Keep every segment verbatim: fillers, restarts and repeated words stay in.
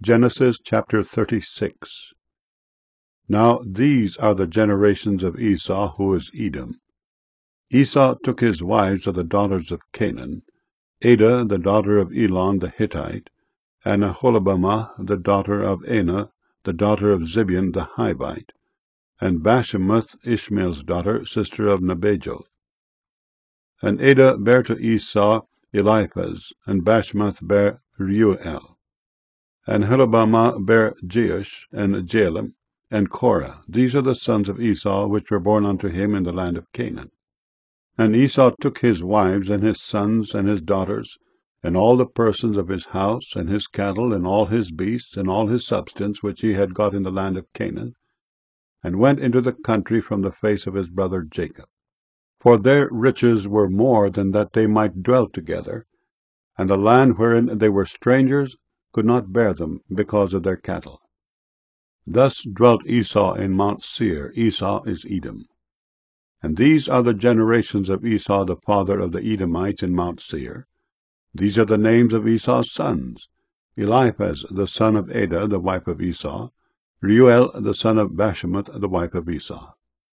Genesis chapter thirty-six. Now these are the generations of Esau, who is Edom. Esau took his wives of the daughters of Canaan, Adah the daughter of Elon the Hittite, and Aholibamah the daughter of Anah, the daughter of Zibeon the Hivite, and Bashemath Ishmael's daughter, sister of Nebajoth. And Adah bare to Esau Eliphaz, and Bashemath bare Reuel. And Aholibamah bare Jeush, and Jalem, and Korah. These are the sons of Esau, which were born unto him in the land of Canaan. And Esau took his wives, and his sons, and his daughters, and all the persons of his house, and his cattle, and all his beasts, and all his substance, which he had got in the land of Canaan, and went into the country from the face of his brother Jacob. For their riches were more than that they might dwell together, and the land wherein they were strangers could not bear them, because of their cattle. Thus dwelt Esau in Mount Seir. Esau is Edom. And these are the generations of Esau the father of the Edomites in Mount Seir. These are the names of Esau's sons: Eliphaz the son of Adah, the wife of Esau; Reuel the son of Bashemath, the wife of Esau.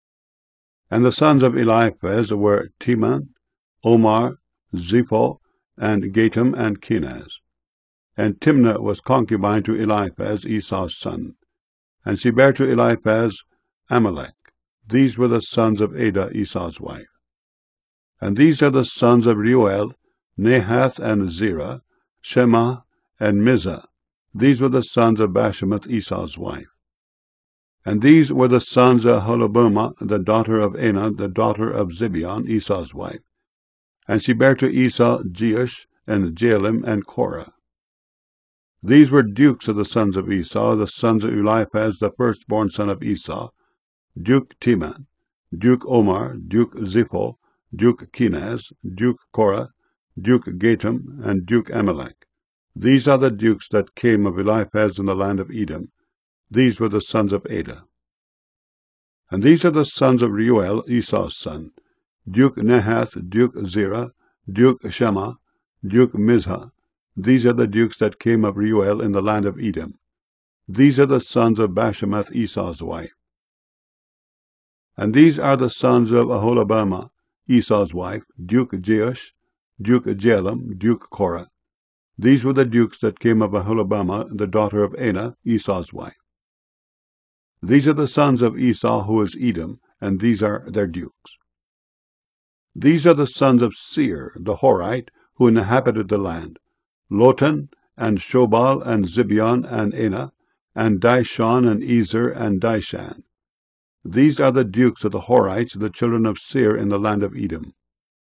And the sons of Eliphaz were Teman, Omar, Zepho, and Gatam, and Kenaz. And Timnah was concubine to Eliphaz, Esau's son, and she bare to Eliphaz Amalek. These were the sons of Adah, Esau's wife. And these are the sons of Reuel, Nahath, and Zerah, Shema, and Mizah. These were the sons of Bashemath, Esau's wife. And these were the sons of Aholibamah, the daughter of Anah, the daughter of Zibeon, Esau's wife. And she bare to Esau Jeush, and Jalem, and Korah. These were dukes of the sons of Esau, the sons of Eliphaz, the firstborn son of Esau: Duke Teman, Duke Omar, Duke Zepho, Duke Kenaz, Duke Korah, Duke Gatam, and Duke Amalek. These are the dukes that came of Eliphaz in the land of Edom. These were the sons of Adah. And these are the sons of Reuel, Esau's son: Duke Nahath, Duke Zerah, Duke Shema, Duke Mizah. These are the dukes that came of Reuel in the land of Edom. These are the sons of Bashemath, Esau's wife. And these are the sons of Aholibamah, Esau's wife: Duke Jeush, Duke Jalem, Duke Korah. These were the dukes that came of Aholibamah, the daughter of Anah, Esau's wife. These are the sons of Esau, who is Edom, and these are their dukes. These are the sons of Seir, the Horite, who inhabited the land: Lotan, and Shobal, and Zibeon, and Anah, and Dishon, and Ezer, and Dishan. These are the dukes of the Horites, the children of Seir in the land of Edom.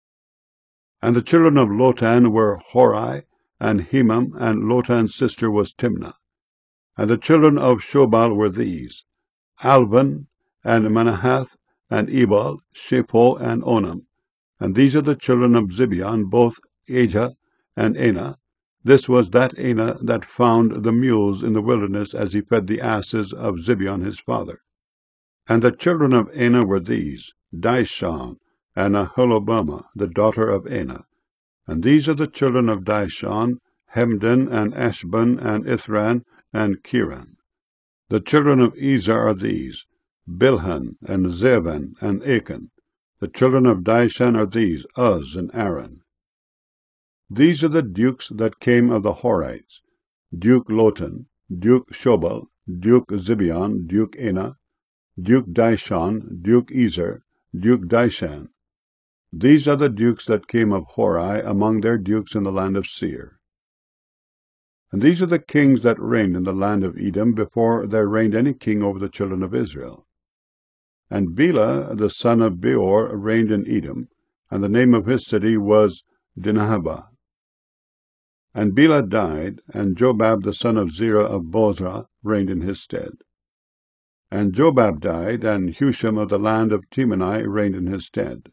And the children of Lotan were Hori, and Hemam, and Lotan's sister was Timnah. And the children of Shobal were these: Alvan, and Manahath, and Ebal, Shepho, and Onam. And these are the children of Zibeon, both Ajah and Anah. This was that Anah that found the mules in the wilderness, as he fed the asses of Zibeon his father. And the children of Anah were these: Dishon, and Aholibamah, the daughter of Anah. And these are the children of Dishon: Hemdan, and Ashban, and Ithran, and Kiran. The children of Ezer are these: Bilhan, and Zevan, and Achan. The children of Dishan are these: Uz, and Aaron. These are the dukes that came of the Horites: Duke Lotan, Duke Shobal, Duke Zibeon, Duke Anah, Duke Dishon, Duke Ezer, Duke Dishan. These are the dukes that came of Hori, among their dukes in the land of Seir. And these are the kings that reigned in the land of Edom, before there reigned any king over the children of Israel. And Bela the son of Beor reigned in Edom, and the name of his city was Dinhabah. And Bela died, and Jobab the son of Zerah of Bozrah reigned in his stead. And Jobab died, and Husham of the land of Temani reigned in his stead.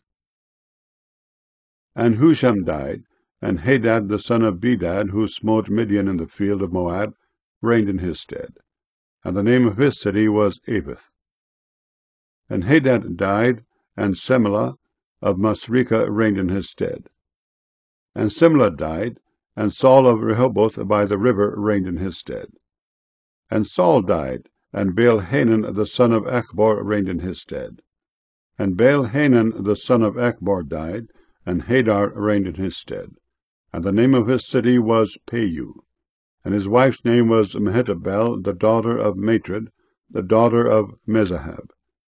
And Husham died, and Hadad the son of Bedad, who smote Midian in the field of Moab, reigned in his stead. And the name of his city was Avith. And Hadad died, and Semelah of Masrekah reigned in his stead. And Simlah died, and Saul of Rehoboth by the river reigned in his stead. And Saul died, and Baal-Hanan the son of Achbor reigned in his stead. And Baal-Hanan the son of Achbor died, and Hadar reigned in his stead. And the name of his city was Peiu. And his wife's name was Mehetabel, the daughter of Matred, the daughter of Mezahab.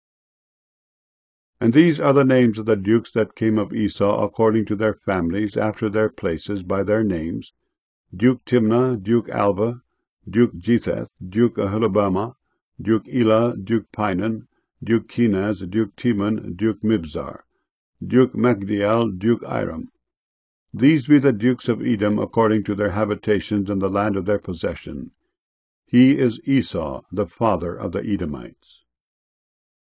And these are the names of the dukes that came of Esau according to their families, after their places, by their names: Duke Timnah, Duke Alva, Duke Jetheth, Duke Aholibamah, Duke Elah, Duke Pinon, Duke Kenaz, Duke Timon, Duke Mibzar, Duke Magdiel, Duke Iram. These be the dukes of Edom according to their habitations in the land of their possession. He is Esau, the father of the Edomites.